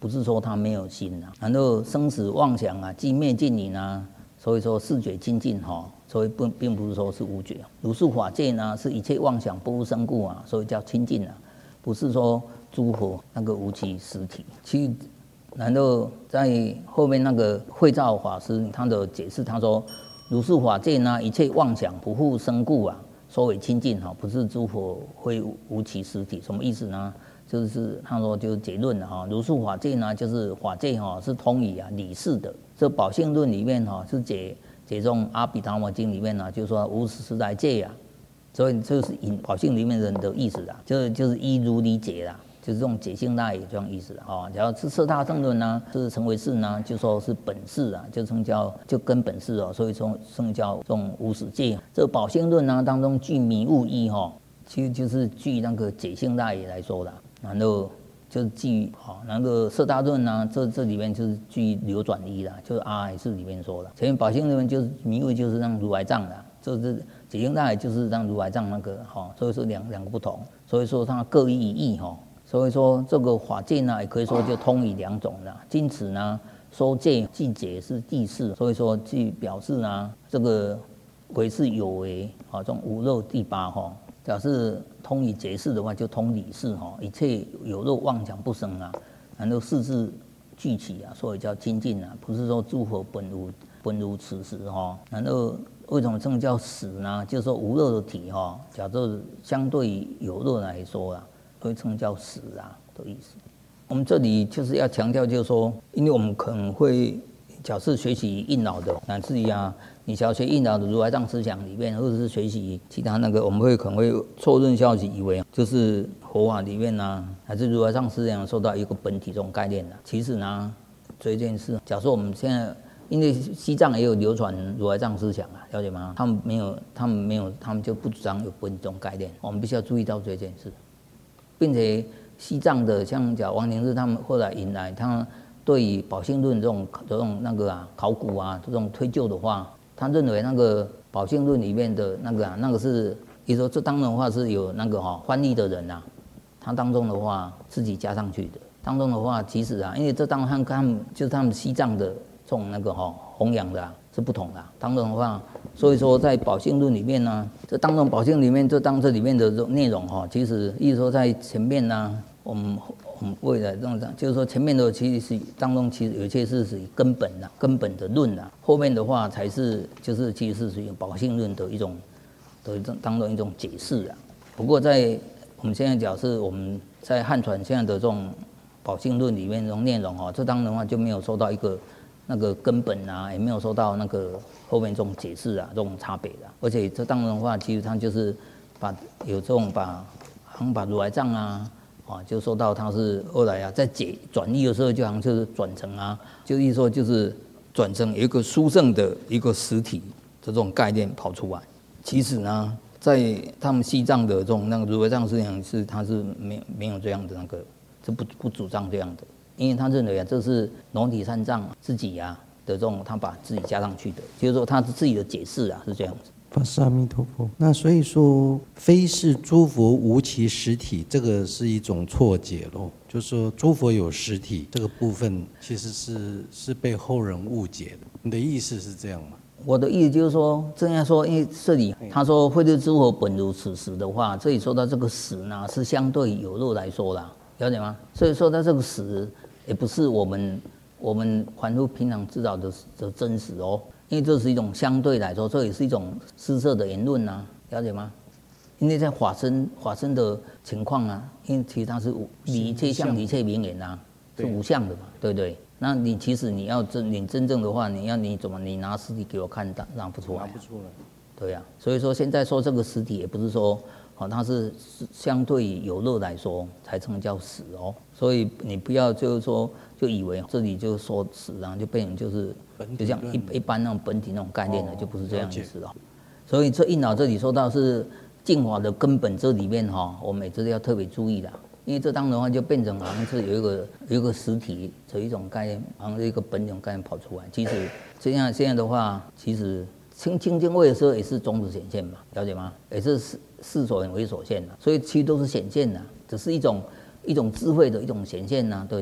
不是说他没有心啊。然后生死妄想啊，即灭尽隐啊，所以说视觉清净哈，所以并不是说是无觉。如是法界呢，是一切妄想不复生故啊，所以叫清净啊，不是说诸佛那个无其实体。其实，然后在后面那个慧照法师他的解释，他说如是法界呢，一切妄想不复生故啊，所谓清净哈，不是诸佛会无其实体。什么意思呢？就是他说就是结论了哈，如是法界呢，就是法界哈是通以理事的。这宝性论里面哈是解中阿毗达摩经里面呢，就是说无始来界啊，所以这是引宝性里面人的意思啦，就是依如理解啦，就是这种解性大也这样意思啦啊。然后是色大正论呢，是成为事呢，就说是本事啊，就称叫就根本事哦，所以说称叫这种无始界。这宝性论呢当中具迷悟义哈，其实就是据那个解性大也来说啦。然后就是据那个色大论呢，这里面就是据流转一啦，就是阿赖是里面说的。前面宝性里面就是迷悟，就是让如来藏的，就是解性大也就是让如来藏那个所以说两个不同，所以说它各异义哈。所以说这个法界呢，也可以说就通以两种的。因此呢，说界即解是第四，所以说即表示呢，这个为是有为这种无漏第八哈。假设通以解释的话，就通理事哈，一切有漏妄想不生啊，然后事事具起啊，所以叫清净啊，不是说诸佛本如此时哈。然后为什么这个叫实呢？就是说无漏的体哈，假设相对于有漏来说啊，所以称叫实啊的意思。我们这里就是要强调，就是说，因为我们可能会假设学习印老的，乃至于你想要学印老的如来藏思想里面，或者是学习其他那个，我们可能会错论消息，以为就是佛法里面还是如来藏思想受到一个本体这种概念其实呢，这件事，假设我们现在因为西藏也有流传如来藏思想了解吗？他们没有，他们就不主张有本体这种概念。我们必须要注意到这件事，并且西藏的像讲王宁日他们后来引来他们。对于宝性论这种那个考古这种推究的话，他认为那个宝性论里面的那个是，也说这当中的话是有那个翻译的人他当中的话自己加上去的。当中的话，其实因为这当中他们就是他们西藏的这种那个弘扬的是不同的。当中的话，所以说在宝性论里面呢，这当中宝性里面这里面的内容其实意思说在前面我们未来这种就是说前面的其实是当中其实有些是属于根本的论后面的话才是就是其实是属于宝性论的一种当中一种解释不过在我们现在讲是我们在汉传现在的这种宝性论里面这种内容这当中的话就没有受到一个那个根本也没有受到那个后面这种解释这种差别而且这当中的话其实它就是有这种把如来藏就说到他是后来在转译的时候，就好像就是转成就意思说就是转成有一个殊胜的一个实体的这种概念跑出来。其实呢，在他们西藏的这种那个如来藏思想他是没有这样的那个，是不主张这样的，因为他认为这是龙体三藏自己的这种他把自己加上去的，就是说他是自己的解释是这样子。 法师阿弥陀佛。那所以说，非是诸佛无其实体，这个是一种错解咯。就是说，诸佛有实体这个部分，其实是被后人误解的。你的意思是这样吗？ 我的意思就是说，这样说，因为这里他说慧对诸佛本如此时的话，这里说到这个时呢，是相对有漏来说啦，了解吗？所以说到这个时，也不是我们凡夫平常知道的真实因为这是一种相对来说，这也是一种施设的言论了解吗？因为在法身的情况因为其实它是离一切相离一切名言是无相的嘛，对不对？那你其实你要你真正的话，你怎么你拿实体给我看，拿不出来，对所以说现在说这个实体也不是说它是相对有漏来说才称叫实所以你不要就是说就以为这里就说实就变成就是就像一般那种本体那种概念就不是这样意思所以这印老这里说到是净法的根本，这里面我们也是要特别注意的，因为这当中的话就变成好像是有一个实体的一种概念，好像是一个本种概念跑出来。其实现在的话，其实清净位的时候也是种子显现嘛，了解吗？也是事所缘为所现所以其实都是显现只是一种智慧的一种显现对不对？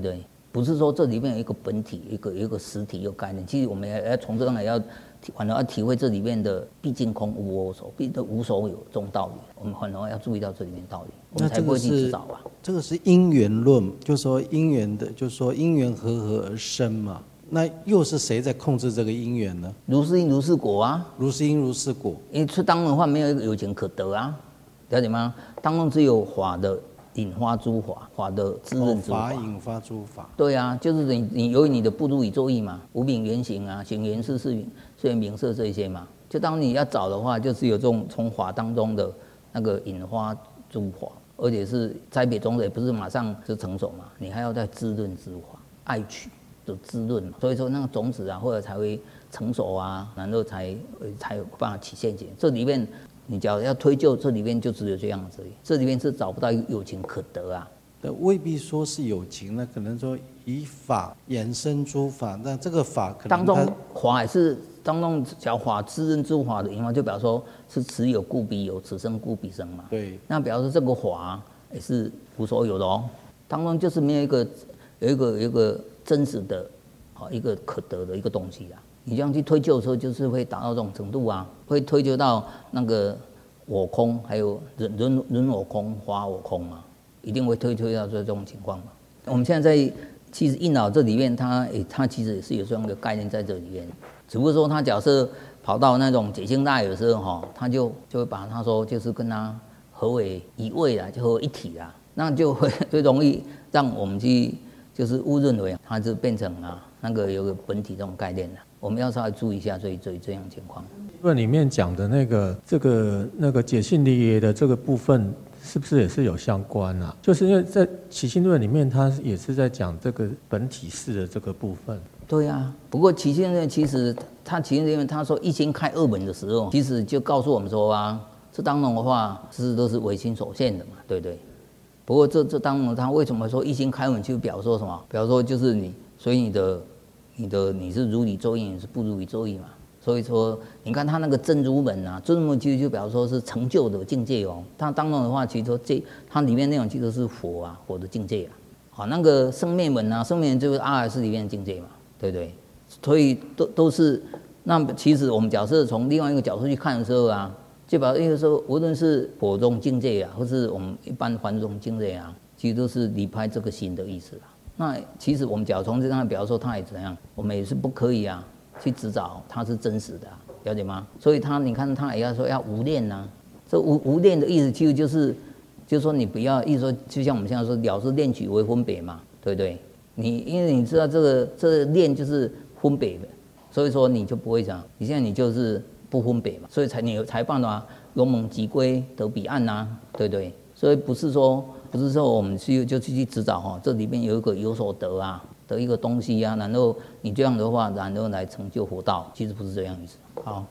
不是说这里面有一个本体，有一个实体，有概念。其实我们要从这个反而要体会这里面的毕竟空无我所，无所有这种道理。我们反而要注意到这里面道理，我们才不会去执着啊。 这个是因缘论，就是说因缘的，就是说因缘合而生嘛。那又是谁在控制这个因缘呢？ 如是因如是果啊， 如是因如是果。 因为这当中的话没有一个有情可得啊，了解吗？当中只有法的引发诸法，法的滋润诸法， 法引发诸法。 对啊，就是你由于你的不如宇宙意嘛，无名原形啊，行缘事是名色这一些嘛，就当你要找的话，就只有这种从法当中的那个引发诸法，而且是栽培种子，也不是马上就成熟嘛，你还要再滋润诸法，爱取的滋润嘛，所以说那个种子啊，后来才会成熟啊，然后才有办法起现行。这里面你只要推究，这里面就只有这样子，这里面是找不到有情可得啊。 未必说是有情呢，可能说以法衍生诸法，那这个法可能当中法也是当中讲法滋润诸法的因为就表示说是此有故彼有，此生故彼生嘛。 对， 那表示这个法也是无所有的哦，当中就是没有一个真实的一个可得的一个东西啊。你这样去推究的时候，就是会达到这种程度啊，会推究到那个我空，还有人我空、法我空嘛，一定会推到这种情况嘛。我们现在在其实应脑这里面，它其实也是有这样的概念在这里面，只不过说它假设跑到那种解性大有时候哈，他就会把它说就是跟它合为一味啦，就合为一体啦，那就会最容易让我们去就是误认为它就变成那个有个本体这种概念了。我们要稍微注意一下这样的情况。 论里面讲的那个解性离耶的这个部分，是不是也是有相关啊？就是因为在起信论里面，它也是在讲这个本体式的这个部分。 对啊，不过起信论其实起信论他说一心开二门的时候，其实就告诉我们说这当中的话，是都是唯心所现的嘛，对不对？不过这当中他为什么说一心开门，就表示说什么？表示说就是你，所以你是如理周应，你是不如理周应嘛。所以说，你看他那个真如门真如门其实就表示说是成就的境界哦。它当中的话，其实说它里面内容其实是佛的境界啊。好，那个生灭门生灭门就是阿赖耶里面的境界嘛，对不对？所以都是。那其实我们假设从另外一个角度去看的时候就表示说，无论是佛中境界或是我们一般凡中境界其实都是离开这个心的意思啦。那其实我们假如从这样表示说，它也怎样，我们也是不可以去执找它是真实的了解吗？所以你看他也要说要无念这无念的意思其实就是说你不要意思说，就像我们现在说了知念取为分别嘛，对不对？因为你知道这念就是分别的，所以说你就不会讲，你现在你就是不分别嘛，所以你才办法勇猛即归得彼岸对不对？所以不是说我们就去执找这里面有一个有所得的一个东西然后你这样的话，然后来成就佛道，其实不是这样意思。好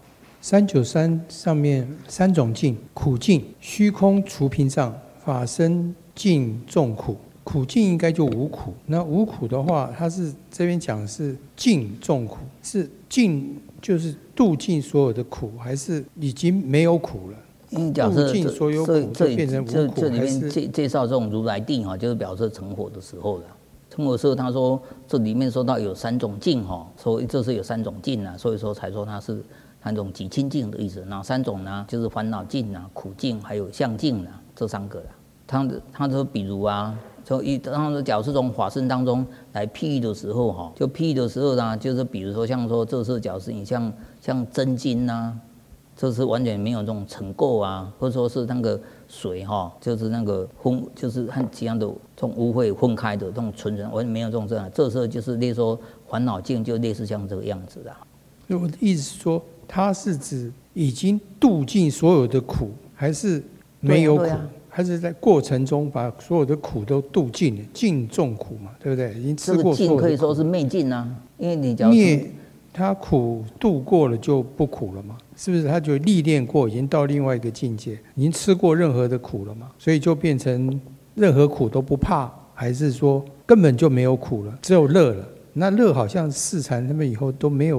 ，393上面三种境：苦境、虚空除屏障、法身尽众苦。苦境应该就无苦，那无苦的话，它是这边讲是尽众苦，是尽就是度尽所有的苦，还是已经没有苦了？ 因为假设度尽所有苦就变成无苦， 这里面介绍这种如来定就是表示成佛的时候了。成佛的时候，他说这里面说到有3种境所以这是有3种境所以说才说它是3种极清净的意思。那3种呢，就是烦恼境苦境还有相境这3个他说比如当时假如是从法身当中来譬喻的时候就譬喻的时候就是比如说像说这是假如是你像真金这是完全没有这种尘垢或者说是那个水就是那个就是和其他的这种污秽分开的这种纯然，完全没有这种这时候就是例如说烦恼境就类似像这个样子我的意思是说，它是指已经度尽所有的苦，还是没有苦？还是在过程中把所有的苦都度尽了，尽众苦嘛，对不对？已经吃过所有的苦。这个尽可以说是灭尽因为你只要灭他苦度过了就不苦了嘛，是不是？他就历练过，已经到另外一个境界，已经吃过任何的苦了嘛，所以就变成任何苦都不怕，还是说根本就没有苦了，只有乐了？那乐好像四禅他们以后都没有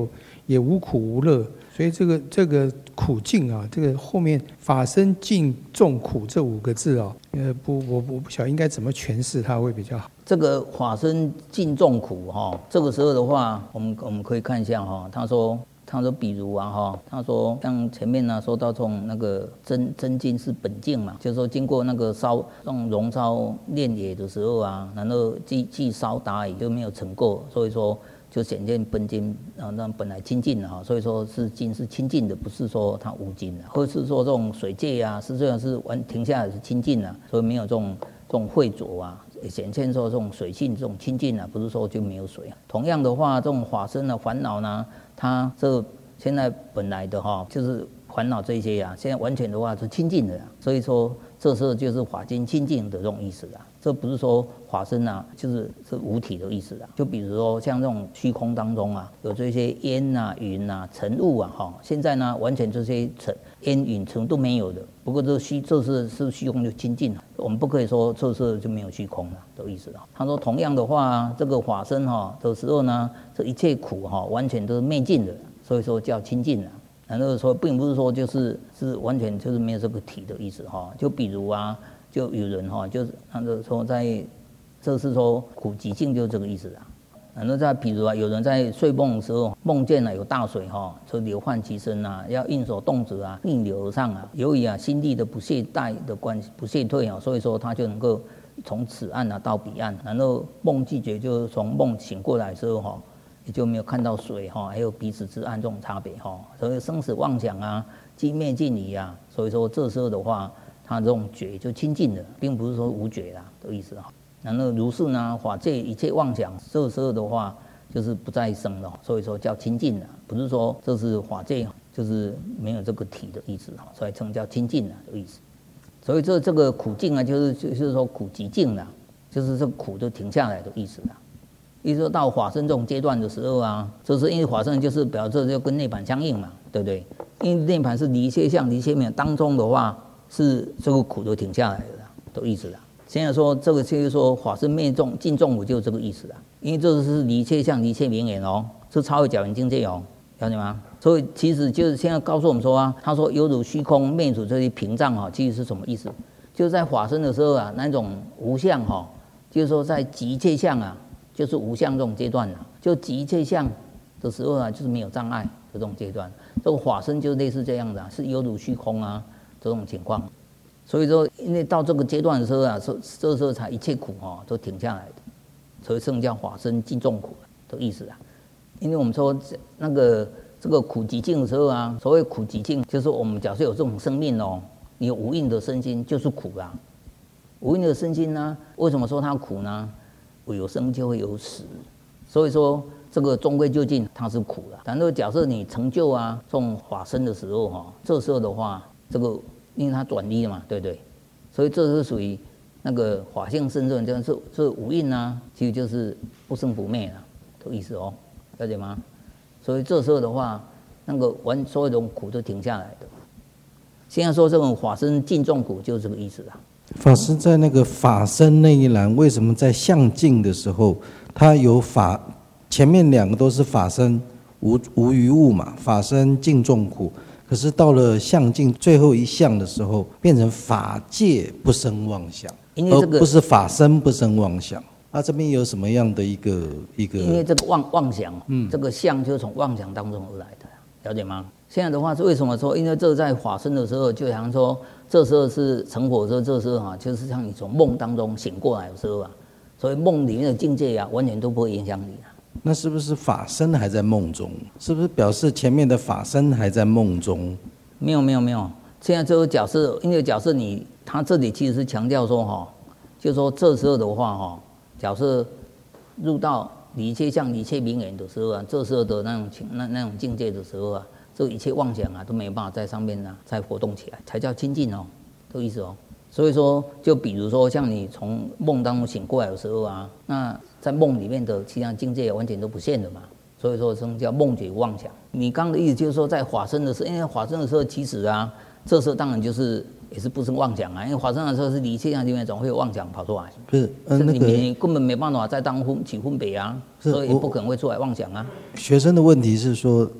也无苦无乐，所以这个苦境啊，这个后面法身尽众苦这5个字啊，我不晓得应该怎么诠释它会比较好。 这个法身尽众苦哈，这个时候的话，我们可以看一下哈，他说，比如啊哈，他说像前面呢说到从那个真境是本境嘛，就是说经过那个熔烧炼冶的时候啊，然后既烧达也就没有成过，所以说就显现本境啊，那本来清净的哈，所以说是境是清净的，不是说它无境的，或是说这种水界啊，实际上是停下来是清净的，所以没有这种秽浊啊。显现说这种水性这种清净啊，不是说就没有水啊。同样的话，这种法身的烦恼呢，它这现在本来的哈，就是烦恼这些啊，现在完全的话是清净的，所以说这时候就是法界清净的这种意思啊。这不是说法身啊，就是无体的意思啊。就比如说像这种虚空当中啊，有这些烟啊、云啊、尘雾啊，哈，现在呢完全这些烟云尘都没有的。不过这是虚空就清净了，我们不可以说这是就没有虚空了的意思啊。他说同样的话，这个法身哈的时候呢，这一切苦哈完全都是灭尽的，所以说叫清净了。然后说并不是说是完全就是没有这个体的意思哈。就比如啊。就有人哈，就是他就说这是说苦极境，就是这个意思啊。然后再比如啊，有人在睡梦的时候梦见了有大水哈，就流汗其身啊，要应手动辄啊，逆流而上啊。由于啊心力的不懈怠的关系不懈退啊，所以说他就能够从此岸啊到彼岸。然后梦季节就是从梦醒过来的时候哈，也就没有看到水哈，还有彼此之岸这种差别哈。所以生死妄想啊，寂灭尽离啊，所以说这时候的话。它这种觉就清净的，并不是说无觉啦的意思哈。然后如是呢，法界一切妄想，这时候的话就是不再生了，所以说叫清净了，不是说这是法界就是没有这个体的意思哈，所以称叫清净了的意思。所以这个苦境啊，就是说苦极境了，就是这苦就停下来的意思了。意思说到法身这种阶段的时候啊，就是因为法身就是表示就跟涅槃相应嘛，对不对？因为涅槃是离切相、离切面当中的话。是这个苦都停下来了的意思啦。现在说这个就是说法身灭众尽众苦就是这个意思啦。因为这是离切相、离切名言哦，是超越假缘境界哦，了解吗？所以其实就是现在告诉我们说啊，他说犹如虚空灭除这些屏障哈，其实是什么意思？就是在法身的时候啊，那种无相哈，就是说在极切相啊，就是无相这种阶段啊，就极切相的时候啊，就是没有障碍的这种阶段。这个法身就类似这样的、啊，是犹如虚空啊。这种情况，所以说，因为到这个阶段的时候啊，这时候才一切苦哈都停下来的，所以圣叫法身尽众苦的意思啊。因为我们说那个这个苦极境的时候啊，所谓苦极境，就是我们假设有这种生命哦，你有无印的身心就是苦啦。无印的身心呢，为什么说它苦呢？有生就会有死，所以说这个终归究竟它是苦的。但是假设你成就啊这种法身的时候哈，这时候的话。这个因为它转离了嘛，对不对？所以这是属于那个法性甚深，就是无印啊，其实就是不生不灭了的意思哦，了解吗？所以这时候的话，那个所有的苦都停下来的。现在说这种法身尽众苦，就是这个意思啊。 法师在那个法身那一栏，为什么在相境的时候，它有法前面2个都是法身无余物嘛，法身尽众苦。可是到了相境最后一项的时候，变成法界不生妄想，而不是法身不生妄想。这边有什么样的一个？ 因为这个妄想，这个相就是从妄想当中而来的，了解吗？现在的话是为什么说？因为这在法身的时候，就好像说这时候是成佛的时候，这时候啊，就是像你从梦当中醒过来的时候啊，所以梦里面的境界啊，完全都不会影响你啊。 那是不是法身还在梦中？是不是表示前面的法身还在梦中？ 没有，现在这个假设，因为假设他这里其实是强调说哈，就是说这时候的话哈，假设入到离切相、离切名言的时候啊，这时候的那种境界的时候啊，这一切妄想啊都没有办法在上面呢再活动起来，才叫清净哦，这个意思哦。所以说，就比如说像你从梦当中醒过来的时候啊，那在梦里面的其他境界完全都不现了嘛，所以说称叫梦觉妄想。你刚的意思就是说，在法身的时候，因为法身的时候其实啊，这时候当然也是不生妄想啊，因为法身的时候是离切相里面总会有妄想跑出来， 不是你根本没办法再当起分别啊，所以也不可能会出来妄想啊。 学生的问题是说，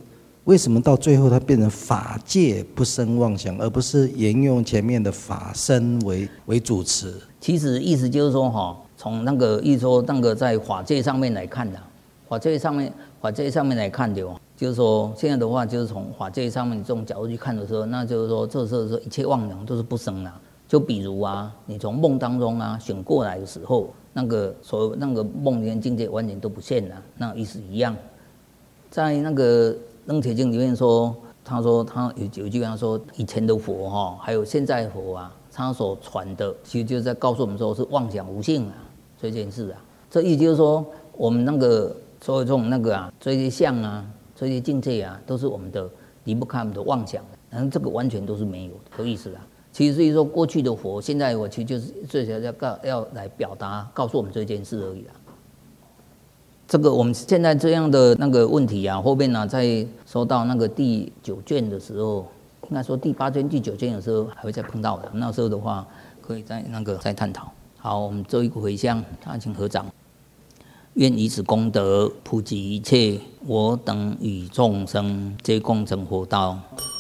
为什么到最后它变成法界不生妄想，而不是沿用前面的法身为主持？ 其实意思就是说从那个意思说那个在法界上面来看的，法界上面来看的就是说现在的话就是从法界上面这种角度去看的时候，那就是说这是说一切妄想都是不生的。就比如你从梦当中醒过来的时候，那个所有那个梦里面境界完全都不现了，那意思一样。在那个楞伽经里面说，他说他有一句话说，以前的佛还有现在的佛他所传的，其实就是在告诉我们说是妄想无性这件事这意思就是说，我们那个所有这种那个这些相这些境界都是我们的离不开我们的妄想，然后这个完全都是没有的意思其实是说过去的佛，现在我其实就是最主要来表达告诉我们这件事而已这个我们现在这样的那个问题后面在收到那个第9卷的时候，应该说第8卷、第9卷的时候还会再碰到的。那时候的话，可以再探讨。好，我们做一个回向，大家请合掌。愿以此功德普及一切我等与众生，皆共成佛道。